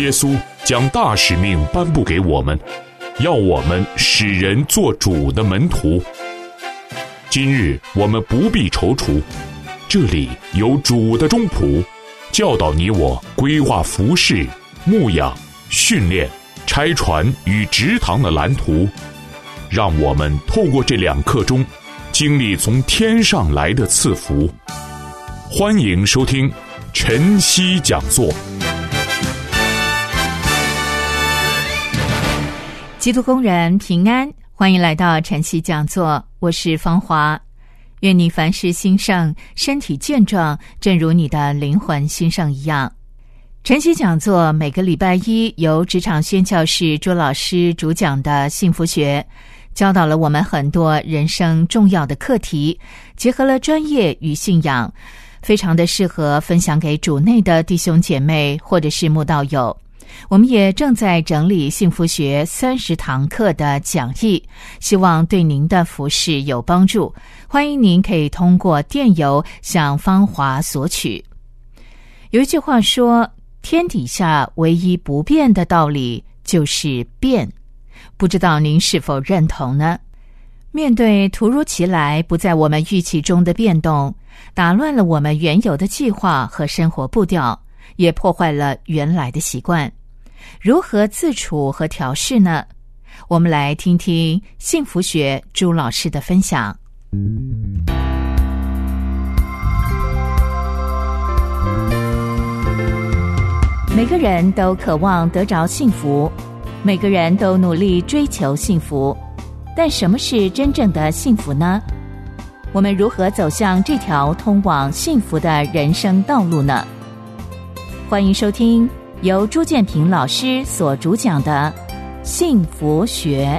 耶稣将大使命颁布给我们，要我们使人做主的门徒。今日我们不必踌躇，这里有主的中仆，教导你我规划服事、牧养、训练、拆船与植堂的蓝图，让我们透过这2课中经历从天上来的赐福。欢迎收听晨曦讲座。 基督工人平安，欢迎来到晨曦讲座，我是芳华。愿你凡事兴盛，身体健壮，正如你的灵魂兴盛一样。晨曦讲座每个礼拜一由职场宣教士朱老师主讲的幸福学，教导了我们很多人生重要的课题，结合了专业与信仰，非常的适合分享给主内的弟兄姐妹或者是慕道友。我们也正在整理幸福学30堂课的讲义，希望对您的服事有帮助。欢迎您可以通过电邮向芳华索取。有一句话说，天底下唯一不变的道理就是变，不知道您是否认同呢？面对突如其来不在我们预期中的变动，打乱了我们原有的计划和生活步调，也破坏了原来的习惯。如何自处和调试呢？我们来听听幸福学朱老师的分享。每个人都渴望得着幸福，每个人都努力追求幸福，但什么是真正的幸福呢？我们如何走向这条通往幸福的人生道路呢？欢迎收听由朱建平老师所主讲的幸福学。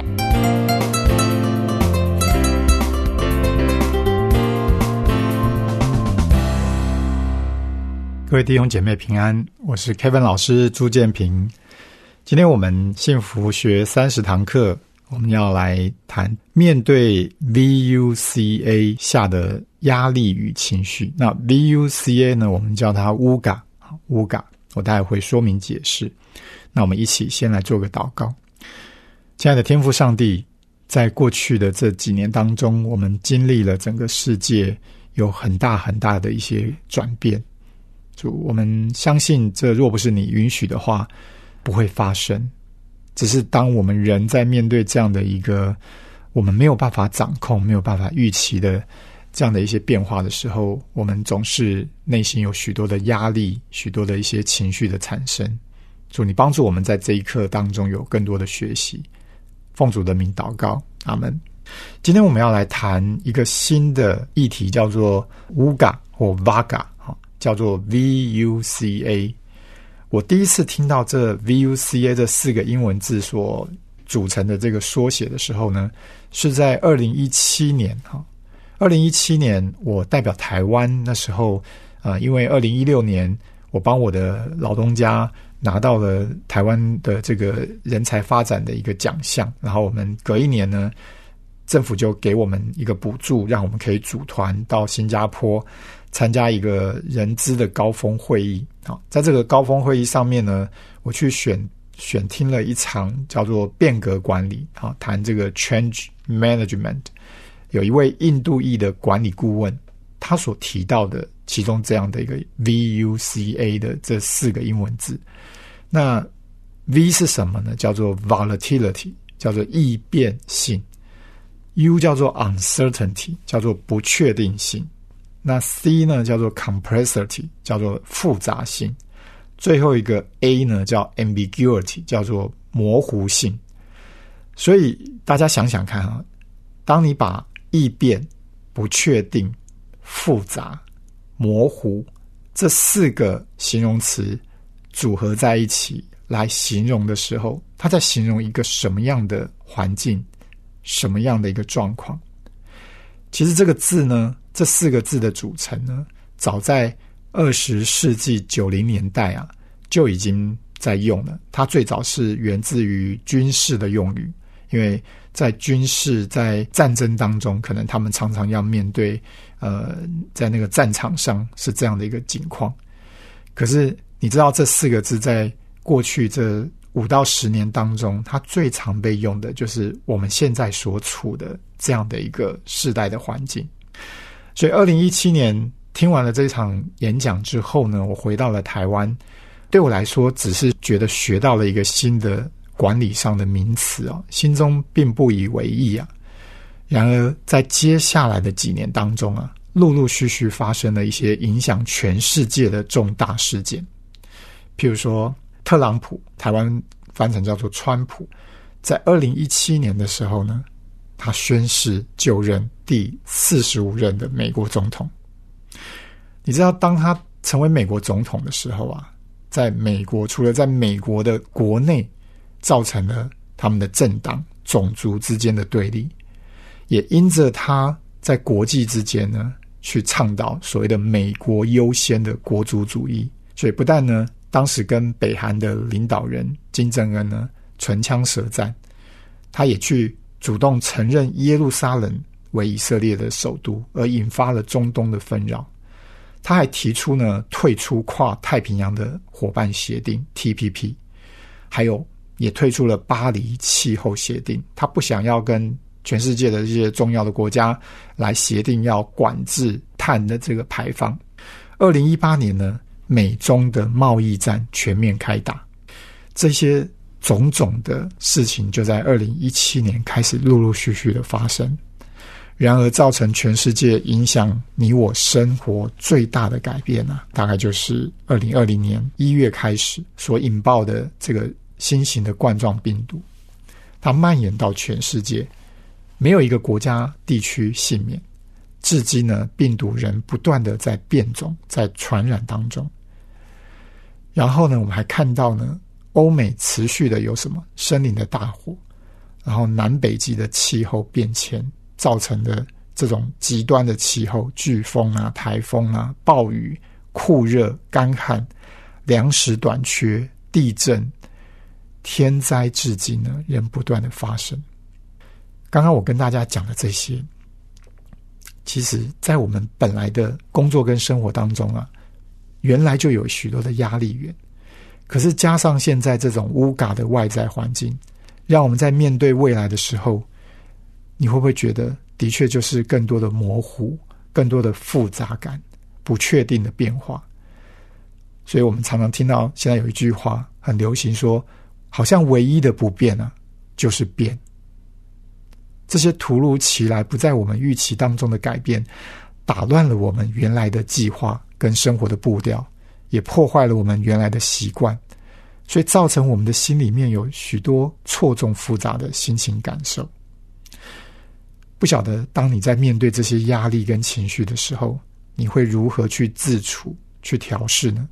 各位弟兄姐妹平安，我是 Kevin 老师朱建平。今天我们幸福学30堂课，我们要来谈面对 VUCA 下的压力与情绪。那 VUCA 呢，我们叫它 WUGA， 我待会会说明解释。那我们一起先来做个祷告。亲爱的天父上帝，在过去的这几年当中，我们经历了整个世界有很大很大的一些转变。主，我们相信这若不是你允许的话，不会发生。只是当我们人在面对这样的一个我们没有办法掌控、没有办法预期的这样的一些变化的时候，我们总是内心有许多的压力，许多的一些情绪的产生。主，你帮助我们在这一刻当中有更多的学习。奉主的名祷告，阿们。今天我们要来谈一个新的议题，叫做 WUGA 或 VAGA， 叫做 VUCA。我第一次听到这 VUCA 这4个英文字所组成的这个缩写的时候呢，是在2017年。2017年我代表台湾，那时候因为2016年我帮我的老东家拿到了台湾的这个人才发展的一个奖项，然后我们隔一年呢，政府就给我们一个补助，让我们可以组团到新加坡参加一个人资的高峰会议。在这个高峰会议上面呢，我去选听了一场叫做变革管理，谈这个 change management。有一位印度裔的管理顾问，他所提到的其中这样的一个 VUCA 的这4个英文字。那 V 是什么呢？叫做 volatility， 叫做易变性。U 叫做 uncertainty， 叫做不确定性。那 C 呢叫做 complexity， 叫做复杂性。最后一个 A 呢叫 ambiguity， 叫做模糊性。所以大家想想看当你把易变、不确定、复杂、模糊这4个形容词组合在一起来形容的时候，它在形容一个什么样的环境，什么样的一个状况。其实这个字呢，这4个字的组成呢，早在20世纪90年代就已经在用了。它最早是源自于军事的用语，因为在军事在战争当中，可能他们常常要面对在那个战场上是这样的一个情况。可是你知道这4个字在过去这5到10年当中，它最常被用的就是我们现在所处的这样的一个世代的环境。所以2017年听完了这场演讲之后呢，我回到了台湾，对我来说只是觉得学到了一个新的管理上的名词心中并不以为意啊。然而在接下来的几年当中啊，陆陆续续发生了一些影响全世界的重大事件。譬如说特朗普，台湾翻成叫做川普，在2017年的时候呢，他宣誓就任第45任的美国总统。你知道当他成为美国总统的时候啊，在美国除了在美国的国内造成了他们的政党种族之间的对立，也因着他在国际之间呢去倡导所谓的美国优先的国族主义。所以不但呢当时跟北韩的领导人金正恩呢唇枪舌战，他也去主动承认耶路撒冷为以色列的首都，而引发了中东的纷扰。他还提出呢退出跨太平洋的伙伴协定 TPP， 还有也退出了巴黎气候协定。他不想要跟全世界的这些重要的国家来协定要管制碳的这个排放。2018年呢，美中的贸易战全面开打，这些种种的事情就在2017年开始陆陆续续的发生。然而造成全世界影响你我生活最大的改变啊，大概就是2020年1月开始所引爆的这个新型的冠状病毒。它蔓延到全世界，没有一个国家地区幸免。至今呢，病毒仍不断的在变种，在传染当中。然后呢，我们还看到呢，欧美持续的有什么森林的大火，然后南北极的气候变迁造成的这种极端的气候，飓风啊、台风啊、暴雨、酷热、干旱、粮食短缺、地震，天灾至今呢仍不断的发生。刚刚我跟大家讲的这些，其实在我们本来的工作跟生活当中啊，原来就有许多的压力源，可是加上现在这种乌嘎的外在环境，让我们在面对未来的时候，你会不会觉得的确就是更多的模糊，更多的复杂感，不确定的变化。所以我们常常听到现在有一句话很流行说，好像唯一的不变啊就是变。这些突如其来不在我们预期当中的改变，打乱了我们原来的计划跟生活的步调，也破坏了我们原来的习惯，所以造成我们的心里面有许多错综复杂的心情感受。不晓得当你在面对这些压力跟情绪的时候，你会如何去自处，去调试呢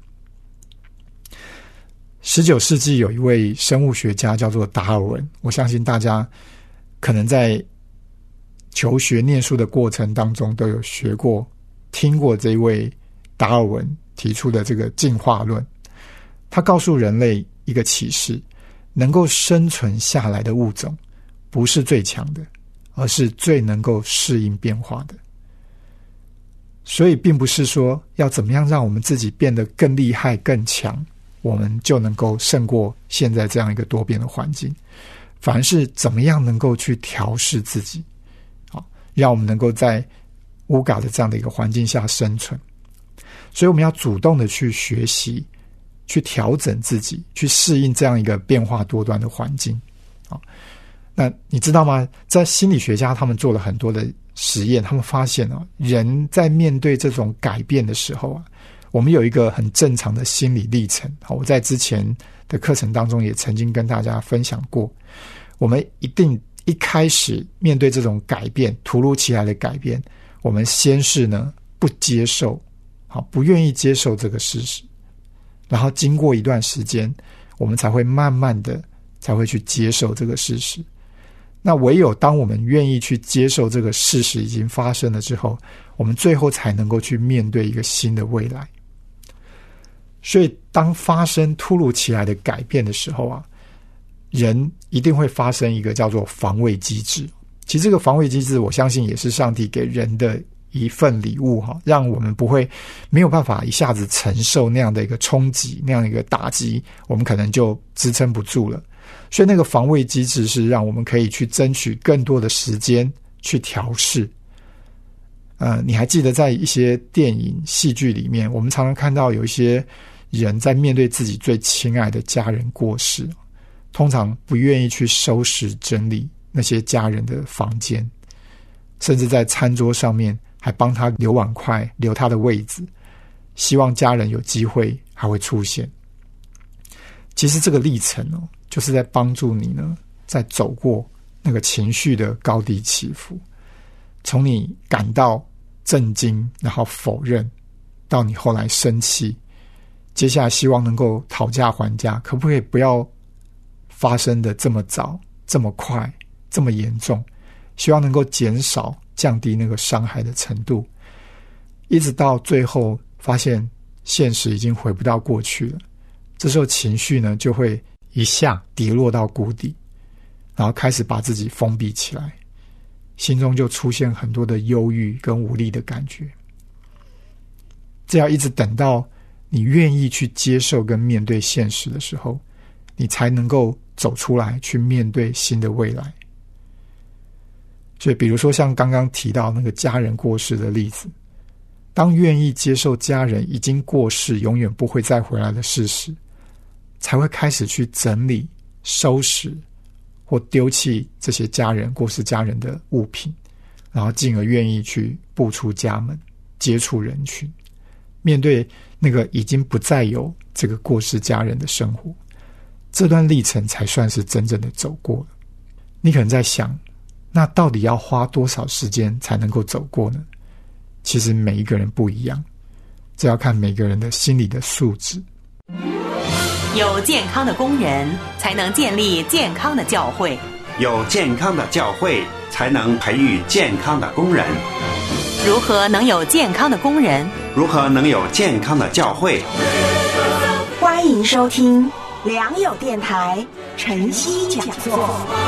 ？19世纪有一位生物学家叫做达尔文，我相信大家可能在求学念书的过程当中都有学过听过这一位达尔文提出的这个进化论。他告诉人类一个启示，能够生存下来的物种不是最强的，而是最能够适应变化的。所以并不是说要怎么样让我们自己变得更厉害更强，我们就能够胜过现在这样一个多变的环境，反而是怎么样能够去调试自己，让我们能够在乌嘎的这样的一个环境下生存。所以我们要主动的去学习，去调整自己，去适应这样一个变化多端的环境。那你知道吗？在心理学家他们做了很多的实验，他们发现人在面对这种改变的时候我们有一个很正常的心理历程。我在之前的课程当中也曾经跟大家分享过，我们一定一开始面对这种改变，突如其来的改变，我们先是呢不接受，不愿意接受这个事实，然后经过一段时间，我们才会慢慢的才会去接受这个事实。那唯有当我们愿意去接受这个事实已经发生了之后，我们最后才能够去面对一个新的未来。所以当发生突如其来的改变的时候人一定会发生一个叫做防卫机制。其实这个防卫机制，我相信也是上帝给人的一份礼物让我们没有办法一下子承受那样的一个冲击，那样的一个打击，我们可能就支撑不住了。所以那个防卫机制是让我们可以去争取更多的时间去调试。你还记得在一些电影戏剧里面，我们常常看到有一些人在面对自己最亲爱的家人过世，通常不愿意去收拾整理那些家人的房间，甚至在餐桌上面还帮他留碗筷，留他的位置，希望家人有机会还会出现。其实这个历程就是在帮助你呢，在走过那个情绪的高低起伏，从你感到震惊，然后否认，到你后来生气，接下来希望能够讨价还价，可不可以不要发生的这么早，这么快，这么严重，希望能够减少降低那个伤害的程度，一直到最后发现现实已经回不到过去了。这时候情绪呢就会一下跌落到谷底，然后开始把自己封闭起来，心中就出现很多的忧郁跟无力的感觉。这要一直等到你愿意去接受跟面对现实的时候，你才能够走出来，去面对新的未来。所以比如说像刚刚提到那个家人过世的例子，当愿意接受家人已经过世，永远不会再回来的事实，才会开始去整理、收拾或丢弃这些过世家人的物品，然后进而愿意去步出家门，接触人群，面对那个已经不再有这个过世家人的生活。这段历程才算是真正的走过了。你可能在想，那到底要花多少时间才能够走过呢？其实每一个人不一样，这要看每个人的心理的素质。 有健康的工人，才能建立健康的教会； 有健康的教会，才能培育健康的工人。 如何能有健康的工人？ 如何能有健康的教会？ 欢迎收听良友电台晨曦讲座。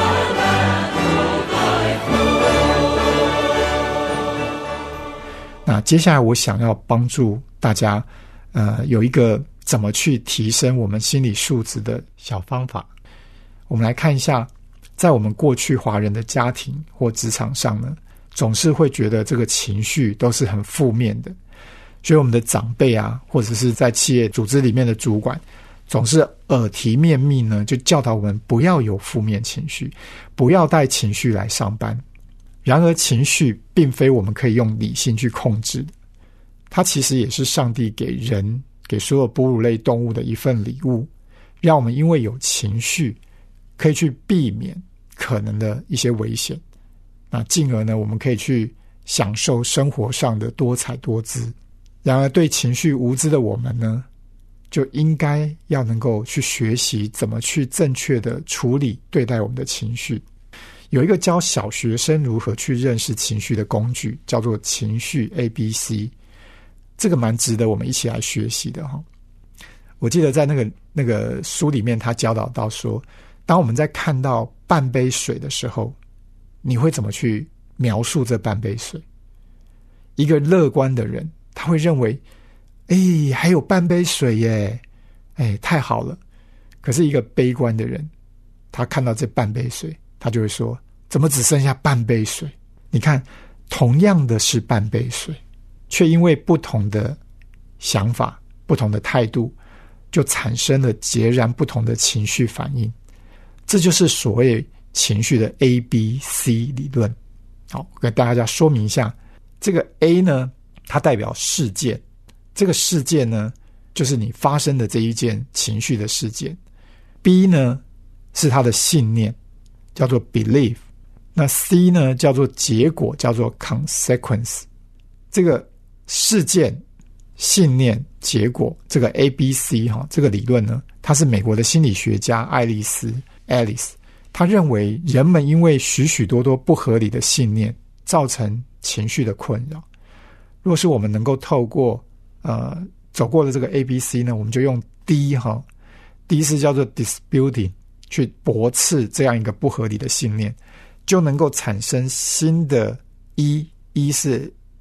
那接下来我想要帮助大家有一个怎么去提升我们心理素质的小方法。我们来看一下，在我们过去华人的家庭或职场上呢，总是会觉得这个情绪都是很负面的，所以我们的长辈啊，或者是在企业组织里面的主管，总是耳提面命呢，就教导我们不要有负面情绪，不要带情绪来上班。然而情绪并非我们可以用理性去控制的，它其实也是上帝给人，给所有哺乳类动物的一份礼物，让我们因为有情绪可以去避免可能的一些危险，那进而呢，我们可以去享受生活上的多彩多姿。然而对情绪无知的我们呢，就应该要能够去学习怎么去正确的处理对待我们的情绪。有一个教小学生如何去认识情绪的工具，叫做情绪 ABC， 这个蛮值得我们一起来学习的哈。我记得在那个书里面，他教导到说，当我们在看到半杯水的时候，你会怎么去描述这半杯水？一个乐观的人，他会认为，还有半杯水耶，太好了。可是一个悲观的人，他看到这半杯水，他就会说，怎么只剩下半杯水？你看，同样的是半杯水，却因为不同的想法、不同的态度，就产生了截然不同的情绪反应。这就是所谓情绪的 ABC 理论。好，我给大家说明一下，这个 A 呢，它代表事件，这个事件呢，就是你发生的这一件情绪的事件。B 呢，是它的信念，叫做 belief。那 C 呢，叫做结果，叫做 consequence。这个事件、信念、结果，这个 ABC 这个理论呢，它是美国的心理学家爱丽丝 Alice， 他认为人们因为许许多多不合理的信念造成情绪的困扰。若是我们能够透过走过了这个 ABC 呢，我们就用 D 是叫做 disputing， 去驳斥这样一个不合理的信念，就能够产生新的 E 是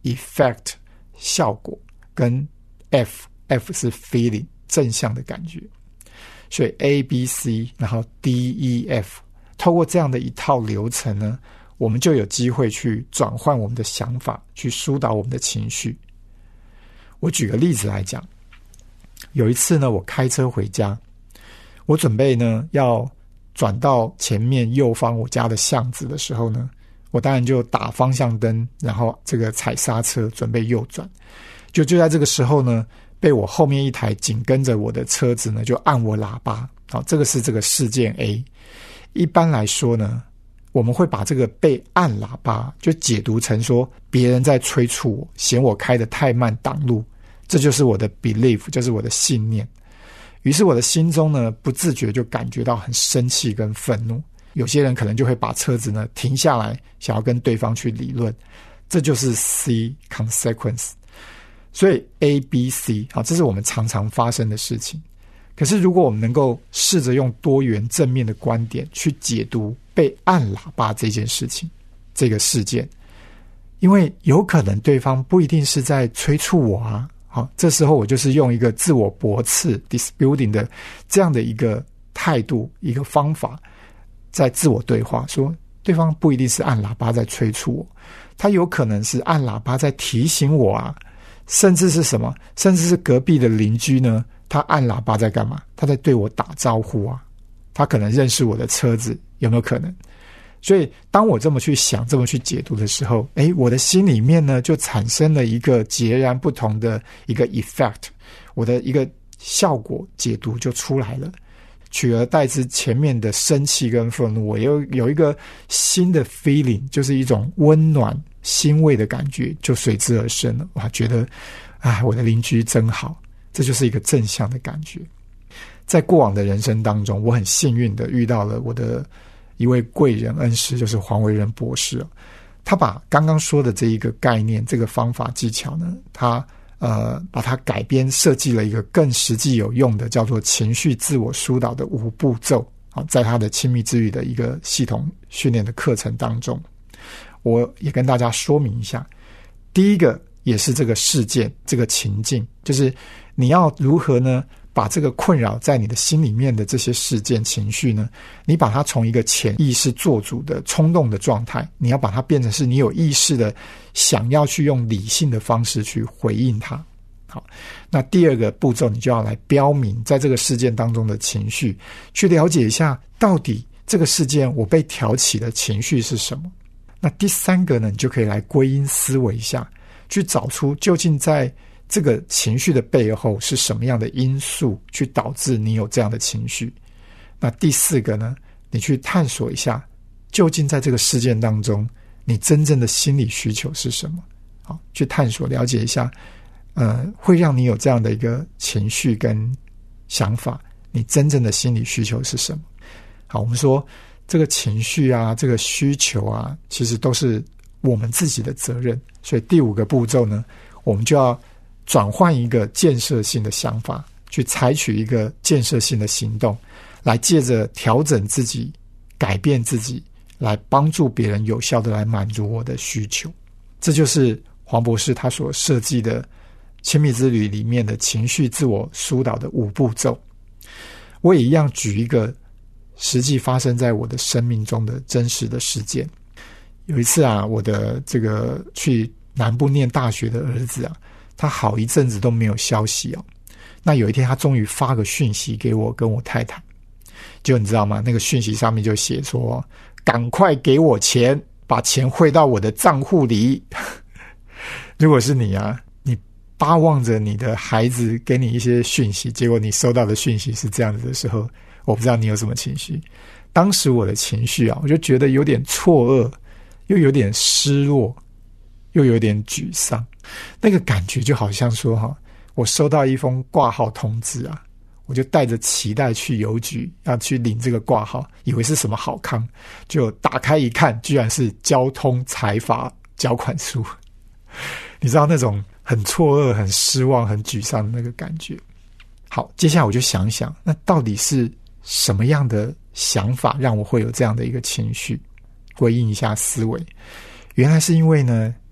effect 效果，跟 F 是 feeling 正向的感觉。所以 A、B、C 然后 D、E、F 透过这样的一套流程呢，我们就有机会去转换我们的想法，去疏导我们的情绪。我举个例子来讲，有一次呢，我开车回家，我准备呢要转到前面右方我家的巷子的时候呢，我当然就打方向灯，然后这个踩刹车准备右转。就在这个时候呢，被我后面一台紧跟着我的车子呢就按我喇叭。好，这个是这个事件 A。 一般来说呢，我们会把这个被按喇叭就解读成说别人在催促我，嫌我开得太慢挡路，这就是我的 belief， 就是我的信念。于是我的心中呢不自觉就感觉到很生气跟愤怒，有些人可能就会把车子呢停下来，想要跟对方去理论，这就是 C consequence。 所以 A、B、C 好，这是我们常常发生的事情。可是如果我们能够试着用多元正面的观点去解读被按喇叭这件事情，这个事件，因为有可能对方不一定是在催促我啊。好，这时候我就是用一个自我驳斥 disputing 的这样的一个态度，一个方法，在自我对话，说对方不一定是按喇叭在催促我，他有可能是按喇叭在提醒我啊，甚至是什么，甚至是隔壁的邻居呢，他按喇叭在干嘛？他在对我打招呼啊，他可能认识我的车子，有没有可能？所以当我这么去想，这么去解读的时候，我的心里面呢就产生了一个截然不同的一个 effect， 我的一个效果解读就出来了，取而代之前面的生气跟愤怒，我又有一个新的 feeling， 就是一种温暖欣慰的感觉就随之而生了。哇，觉得我的邻居真好，这就是一个正向的感觉。在过往的人生当中，我很幸运的遇到了我的一位贵人恩师，就是黄维仁博士。他把刚刚说的这一个概念，这个方法技巧呢，他把它改编设计了一个更实际有用的，叫做情绪自我疏导的5步骤。在他的亲密之旅的一个系统训练的课程当中，我也跟大家说明一下。第一个也是这个事件，这个情境，就是你要如何呢把这个困扰在你的心里面的这些事件情绪呢，你把它从一个潜意识做主的冲动的状态，你要把它变成是你有意识的想要去用理性的方式去回应它。好，那第二个步骤，你就要来标明在这个事件当中的情绪，去了解一下到底这个事件我被挑起的情绪是什么。那第三个呢，你就可以来归因思维一下，去找出究竟在这个情绪的背后是什么样的因素去导致你有这样的情绪。那第四个呢，你去探索一下究竟在这个事件当中你真正的心理需求是什么。好，去探索了解一下会让你有这样的一个情绪跟想法，你真正的心理需求是什么。好，我们说这个情绪啊，这个需求啊，其实都是我们自己的责任。所以第5个步骤呢，我们就要转换一个建设性的想法，去采取一个建设性的行动，来借着调整自己，改变自己，来帮助别人有效的来满足我的需求。这就是黄博士他所设计的亲密之旅里面的情绪自我疏导的5步骤。我也一样举一个实际发生在我的生命中的真实的事件。有一次啊，我的这个去南部念大学的儿子啊，他好一阵子都没有消息哦。那有一天他终于发个讯息给我跟我太太，就你知道吗，那个讯息上面就写说赶快给我钱，把钱汇到我的账户里。如果是你啊，你巴望着你的孩子给你一些讯息，结果你收到的讯息是这样子的时候，我不知道你有什么情绪。当时我的情绪啊，我就觉得有点错愕，又有点失落，又有点沮丧。那个感觉就好像说我收到一封挂号通知啊，我就带着期待去邮局要去领这个挂号，以为是什么好康，就打开一看，居然是交通财罚缴款书。你知道那种很错愕、很失望、很沮丧的那个感觉。好，接下来我就想想，那到底是什么样的想法让我会有这样的一个情绪？归因一下思维，原来是因为呢，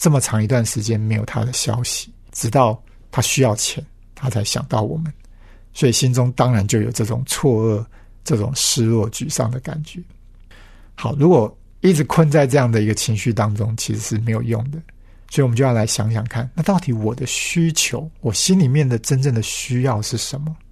这么长一段时间没有他的消息，直到他需要钱他才想到我们，所以心中当然就有这种错愕、这种失落沮丧的感觉。好，如果一直困在这样的一个情绪当中，其实是没有用的，所以我们就要来想想看，那到底我的需求，我心里面的真正的需要是什么？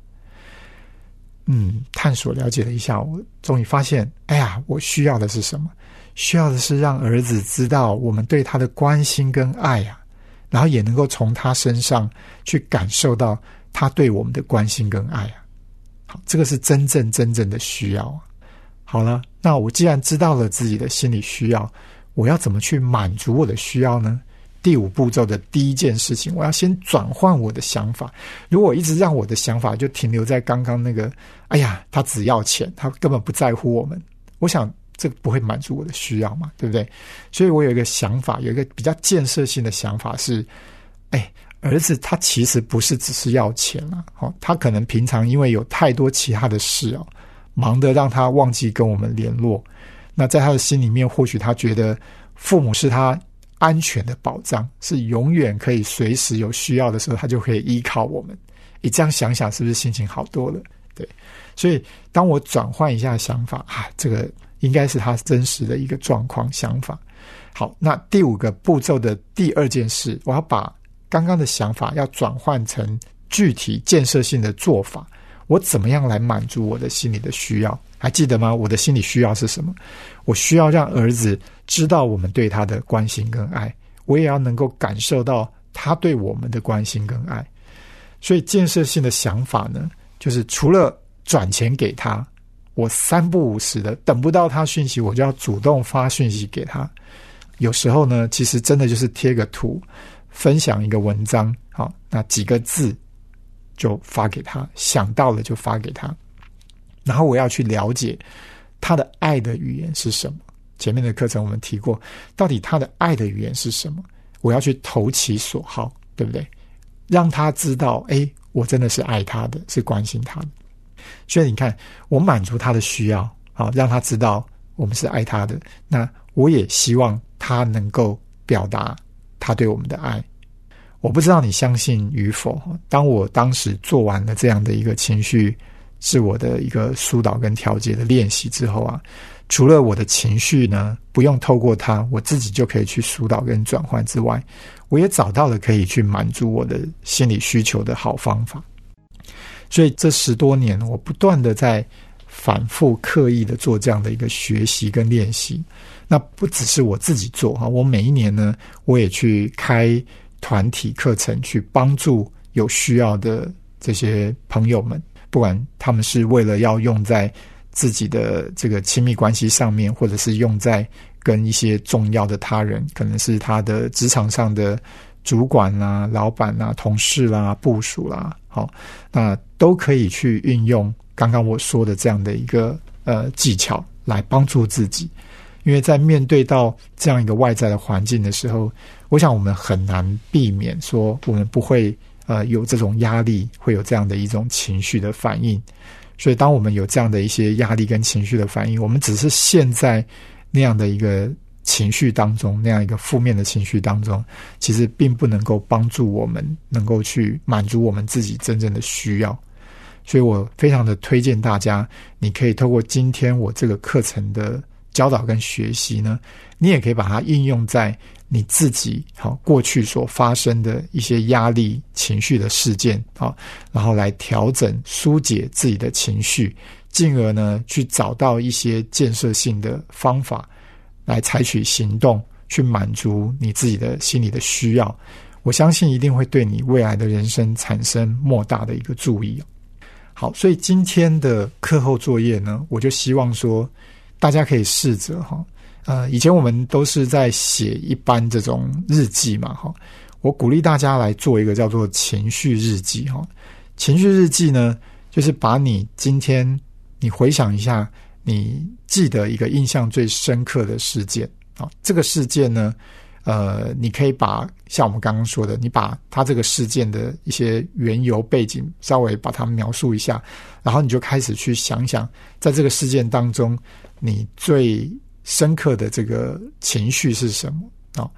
探索了解了一下，我终于发现，哎呀，我需要的是什么？需要的是让儿子知道我们对他的关心跟爱啊，然后也能够从他身上去感受到他对我们的关心跟爱啊。好，这个是真正的需要啊。好了，那我既然知道了自己的心理需要，我要怎么去满足我的需要呢？第5步骤的第一件事情，我要先转换我的想法。如果我一直让我的想法就停留在刚刚那个，哎呀，他只要钱，他根本不在乎我们，我想这个不会满足我的需要嘛，对不对？所以我有一个想法，有一个比较建设性的想法是，儿子他其实不是只是要钱啊，他可能平常因为有太多其他的事哦，忙得让他忘记跟我们联络。那在他的心里面，或许他觉得父母是他安全的保障，是永远可以随时有需要的时候他就可以依靠我们。你这样想想是不是心情好多了？对，所以当我转换一下想法这个应该是他真实的一个状况想法。好，那第5个步骤的第2件事，我要把刚刚的想法要转换成具体建设性的做法。我怎么样来满足我的心理的需要？还记得吗？我的心理需要是什么？我需要让儿子知道我们对他的关心跟爱，我也要能够感受到他对我们的关心跟爱。所以建设性的想法呢，就是除了转钱给他，我3不5时的等不到他讯息，我就要主动发讯息给他。有时候呢，其实真的就是贴个图，分享一个文章，好，那几个字就发给他，想到了就发给他。然后我要去了解他的爱的语言是什么。前面的课程我们提过，到底他的爱的语言是什么？我要去投其所好，对不对？让他知道，我真的是爱他的，是关心他的。所以你看，我满足他的需要，好，让他知道我们是爱他的。那我也希望他能够表达他对我们的爱。我不知道你相信与否，当我当时做完了这样的一个情绪自我的一个疏导跟调节的练习之后啊，除了我的情绪呢不用透过它我自己就可以去疏导跟转换之外，我也找到了可以去满足我的心理需求的好方法。所以这10多年我不断的在反复刻意的做这样的一个学习跟练习。那不只是我自己做，我每一年呢我也去开团体课程，去帮助有需要的这些朋友们，不管他们是为了要用在自己的这个亲密关系上面，或者是用在跟一些重要的他人，可能是他的职场上的主管啦、老板啦、同事啦、部属啦，好，那都可以去运用刚刚我说的这样的一个技巧来帮助自己。因为在面对到这样一个外在的环境的时候，我想我们很难避免说我们不会有这种压力，会有这样的一种情绪的反应。所以当我们有这样的一些压力跟情绪的反应，我们只是陷在那样的一个情绪当中，那样一个负面的情绪当中，其实并不能够帮助我们能够去满足我们自己真正的需要。所以我非常的推荐大家，你可以透过今天我这个课程的教导跟学习呢，你也可以把它应用在你自己过去所发生的一些压力情绪的事件，然后来调整疏解自己的情绪，进而呢去找到一些建设性的方法来采取行动，去满足你自己的心理的需要。我相信一定会对你未来的人生产生莫大的一个注意。好，所以今天的课后作业呢，我就希望说大家可以试着以前我们都是在写一般这种日记嘛，我鼓励大家来做一个叫做情绪日记。情绪日记呢，就是把你今天你回想一下，你记得一个印象最深刻的事件，这个事件呢你可以把像我们刚刚说的，你把它这个事件的一些缘由背景稍微把它描述一下，然后你就开始去想想在这个事件当中你最深刻的这个情绪是什么。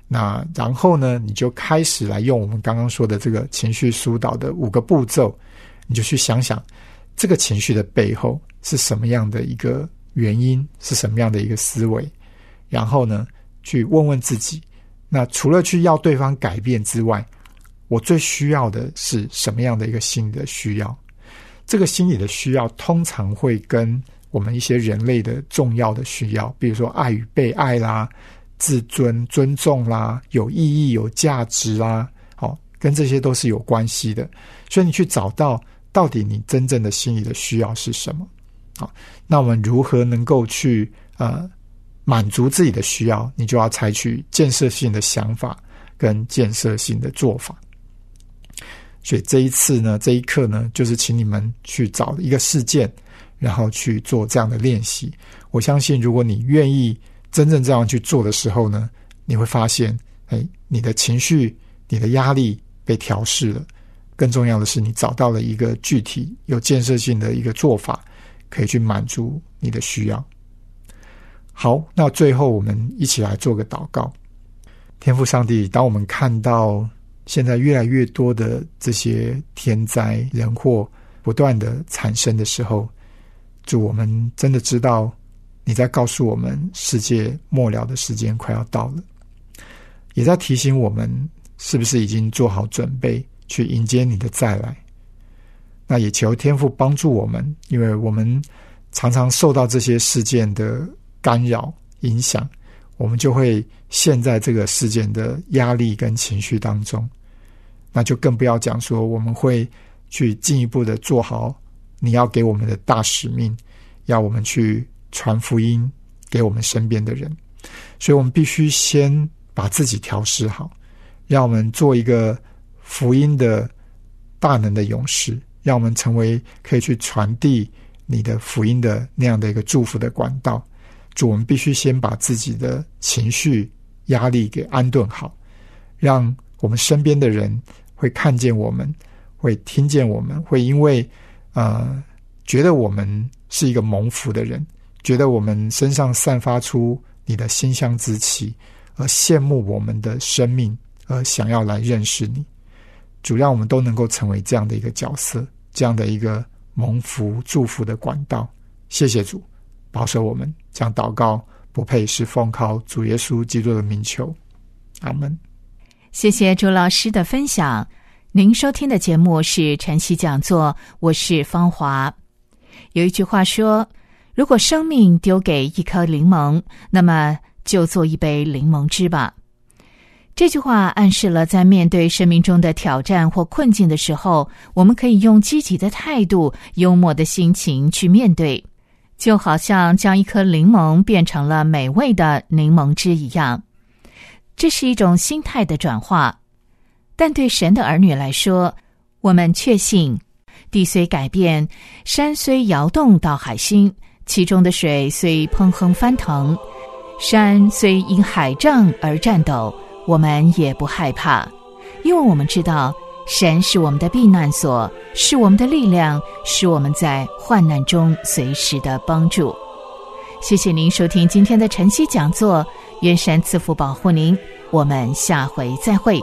那然后呢，你就开始来用我们刚刚说的这个情绪疏导的5个步骤，你就去想想这个情绪的背后是什么样的一个原因，是什么样的一个思维，然后呢去问问自己，那除了去要对方改变之外，我最需要的是什么样的一个心理的需要。这个心理的需要通常会跟我们一些人类的重要的需要，比如说爱与被爱啦，自尊、尊重啦，有意义、有价值啦，跟这些都是有关系的。所以你去找到底你真正的心理的需要是什么。好，那我们如何能够去满足自己的需要，你就要采取建设性的想法跟建设性的做法。所以这一课呢，就是请你们去找一个事件，然后去做这样的练习。我相信如果你愿意真正这样去做的时候呢，你会发现你的情绪、你的压力被调适了，更重要的是你找到了一个具体有建设性的一个做法，可以去满足你的需要。好，那最后我们一起来做个祷告。天父上帝，当我们看到现在越来越多的这些天灾人祸不断的产生的时候，主，我们真的知道你在告诉我们世界末了的时间快要到了，也在提醒我们是不是已经做好准备去迎接你的再来。那也求天父帮助我们，因为我们常常受到这些事件的干扰影响，我们就会陷在这个事件的压力跟情绪当中。那就更不要讲说我们会去进一步的做好你要给我们的大使命，要我们去传福音给我们身边的人。所以我们必须先把自己调试好，让我们做一个福音的大能的勇士，让我们成为可以去传递你的福音的那样的一个祝福的管道。主，我们必须先把自己的情绪压力给安顿好，让我们身边的人会看见我们，会听见我们，会因为觉得我们是一个蒙福的人，觉得我们身上散发出你的馨香之气，而羡慕我们的生命，而想要来认识你。主，让我们都能够成为这样的一个角色，这样的一个蒙福祝福的管道。谢谢主，保守我们，将祷告不配是奉靠主耶稣基督的名求，阿们。 谢谢朱老师的分享。您收听的节目是晨曦讲座，我是芳华。有一句话说，如果生命丢给一颗柠檬，那么就做一杯柠檬汁吧。这句话暗示了在面对生命中的挑战或困境的时候，我们可以用积极的态度、幽默的心情去面对，就好像将一颗柠檬变成了美味的柠檬汁一样。这是一种心态的转化。但对神的儿女来说，我们确信地虽改变，山虽摇动到海心，其中的水虽砰哼翻腾，山虽因海涨而颤抖，我们也不害怕，因为我们知道神是我们的避难所，是我们的力量，是我们在患难中随时的帮助。谢谢您收听今天的晨曦讲座，愿神赐福保护您，我们下回再会。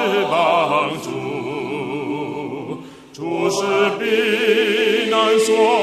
主是避难所。